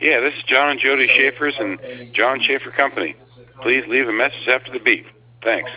Yeah, this is John and Jody Schaefer's and John Schaefer Company. Please leave a message after the beep. Thanks.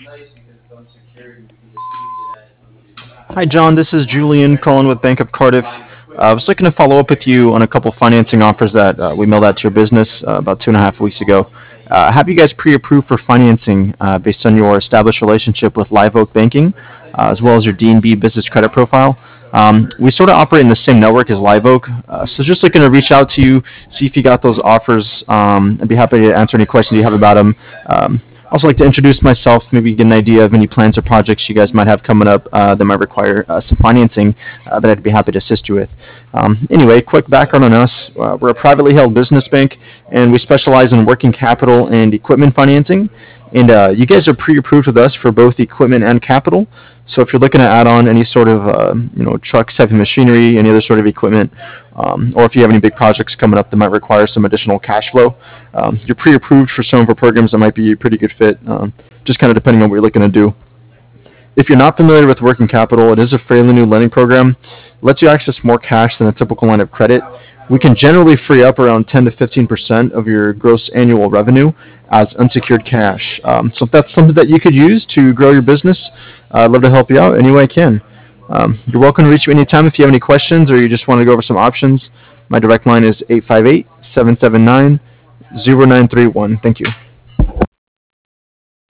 Hi, John. This is Julian calling with Bank of Cardiff. I was looking to follow up with you on a couple financing offers that we mailed out to your business about 2.5 weeks ago. Have you guys pre-approved for financing based on your established relationship with Live Oak Banking, as well as your D&B business credit profile? We sort of operate in the same network as Live Oak, so just looking to reach out to you, see if you got those offers. I'd be happy to answer any questions you have about them. Also like to introduce myself, maybe get an idea of any plans or projects you guys might have coming up that might require some financing that I'd be happy to assist you with. Anyway, quick background on us. We're a privately held business bank, and we specialize in working capital and equipment financing. And you guys are pre-approved with us for both equipment and capital. So if you're looking to add on any sort of trucks, heavy machinery, any other sort of equipment, or if you have any big projects coming up that might require some additional cash flow, you're pre-approved for some of our programs that might be a pretty good fit, just kind of depending on what you're looking to do. If you're not familiar with working capital, it is a fairly new lending program. It lets you access more cash than a typical line of credit. We can generally free up around 10 to 15% of your gross annual revenue as unsecured cash. So if that's something that you could use to grow your business, I'd love to help you out any way I can. You're welcome to reach me anytime if you have any questions or you just want to go over some options. My direct line is 858-779-0931. Thank you.